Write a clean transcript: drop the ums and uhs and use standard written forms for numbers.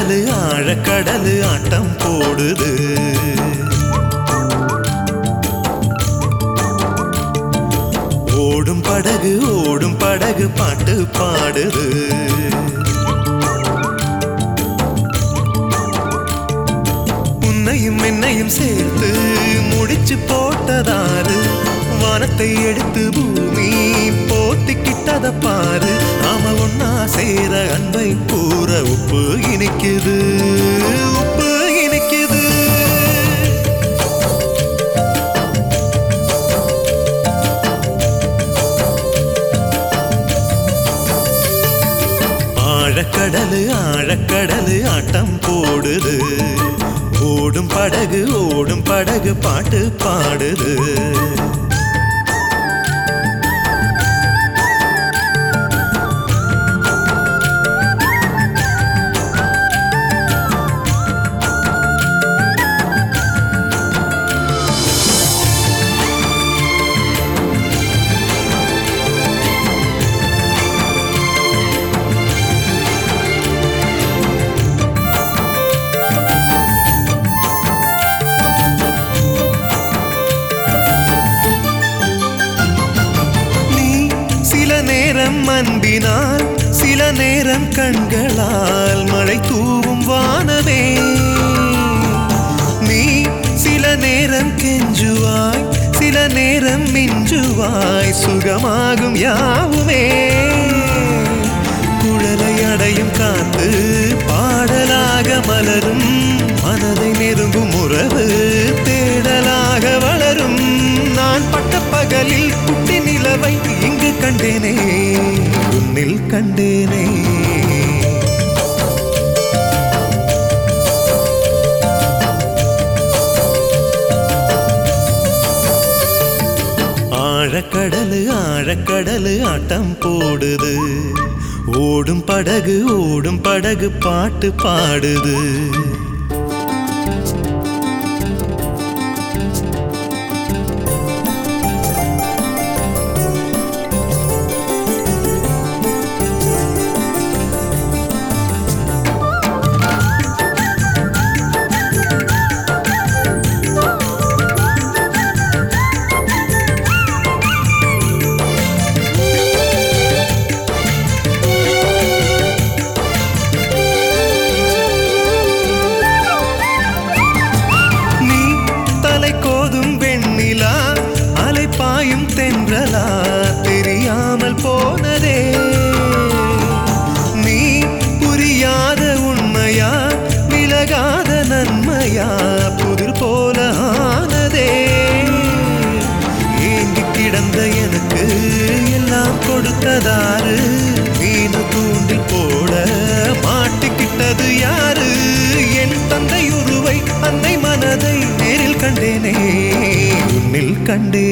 ஆழக்கடலு ஆழக்கடலு ஆட்டம் போடுது. ஓடும் படகு பாட்டு பாடுது. உன்னையும் என்னையும் சேர்த்து முடிச்சு போட்டதாரு, வானத்தை எடுத்து பூமி போத்திக்கிட்டத பாரு. நாம ஒன்னா சேர அன்பை கூற உப்பு இனிக்குது, உப்பு இனிக்குது. ஆழக்கடலு ஆழக்கடலு ஆட்டம் போடுது. ஓடும் படகு பாட்டு பாடுது. அன்பினால் சில நேரம் கண்களால் மழை தூவும் வானமே. நீ சில நேரம் கெஞ்சுவாய், சில நேரம் மிஞ்சுவாய், சுகமாகும் யாவுமே. குழலை அடையும் காத்து பாடலாக மலரும், மனதை நெருங்கும் உறவு தேடலாக வளரும். நான் பட்ட பகலில் குட்டி நிலவை இங்கு கண்டேனே, உன்னில் கண்டேனே. ஆழக்கடலு ஆழக்கடலு ஆட்டம் போடுது. ஓடும் படகு பாட்டு பாடுது. தென்றலா தெரியாமல் போனதே, நீ புரியாத உண்மையா விலகாத நன்மையா புதிர் போல ஆனதே. ஏங்கி கிடந்த எனக்கு எல்லாம் கொடுத்ததாரு, மீனு தூண்டில் போட மாட்டிக்கிட்டது யாரு. என் தந்தை உருவை அன்னை மனதை நேரில் கண்டேனே, உன்னில் கண்டே.